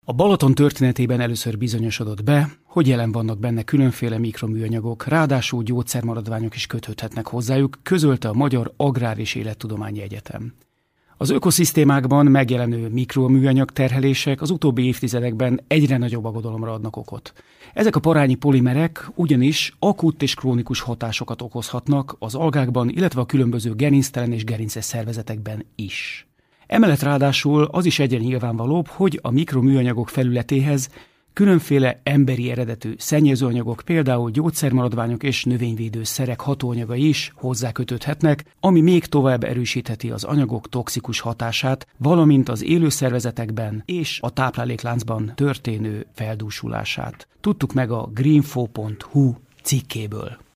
A Balaton történetében először bizonyosodott be, hogy jelen vannak benne különféle mikroműanyagok, ráadásul gyógyszermaradványok is kötődhetnek hozzájuk, közölte a Magyar Agrár- és Élettudományi Egyetem. Az ökoszisztémákban megjelenő mikroműanyag terhelések az utóbbi évtizedekben egyre nagyobb aggodalomra adnak okot. Ezek a parányi polimerek ugyanis akut és krónikus hatásokat okozhatnak az algákban, illetve a különböző gerinctelen és gerinces szervezetekben is. Emellett ráadásul az is egyre nyilvánvalóbb, hogy a mikroműanyagok felületéhez különféle emberi eredetű szennyezőanyagok, például gyógyszermaradványok és növényvédőszerek hatóanyagai is hozzákötődhetnek, ami még tovább erősítheti az anyagok toxikus hatását, valamint az élőszervezetekben és a táplálékláncban történő feldúsulását. Tudtuk meg a greenfo.hu cikkéből.